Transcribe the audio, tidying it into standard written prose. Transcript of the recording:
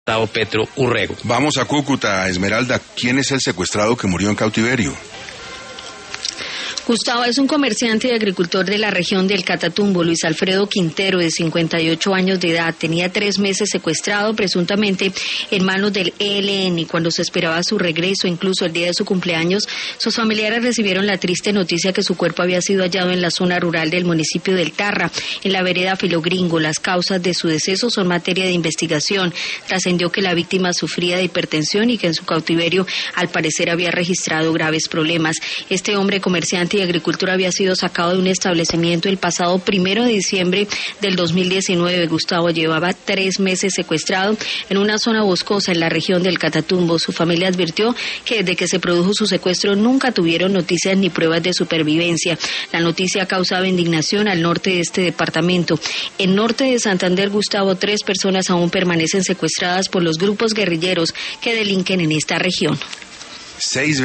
Gustavo Petro Urrego. Vamos a Cúcuta, Esmeralda. ¿Quién es el secuestrado que murió en cautiverio? Gustavo es un comerciante y agricultor de la región del Catatumbo, Luis Alfredo Quintero, de 58 años de edad. Tenía 3 meses secuestrado, presuntamente en manos del ELN. Cuando se esperaba su regreso, incluso el día de su cumpleaños, sus familiares recibieron la triste noticia que su cuerpo había sido hallado en la zona rural del municipio del Tarra, en la vereda Filogringo. Las causas de su deceso son materia de investigación. Trascendió que la víctima sufría de hipertensión y que en su cautiverio, al parecer, había registrado graves problemas. Este hombre comerciante y agricultor había sido sacado de un establecimiento el pasado 1 de diciembre del 2019. Gustavo llevaba 3 meses secuestrado en una zona boscosa en la región del Catatumbo. Su familia advirtió que desde que se produjo su secuestro nunca tuvieron noticias ni pruebas de supervivencia. La noticia ha causado indignación al norte de este departamento. En norte de Santander, Gustavo, 3 personas aún permanecen secuestradas por los grupos guerrilleros que delinquen en esta región.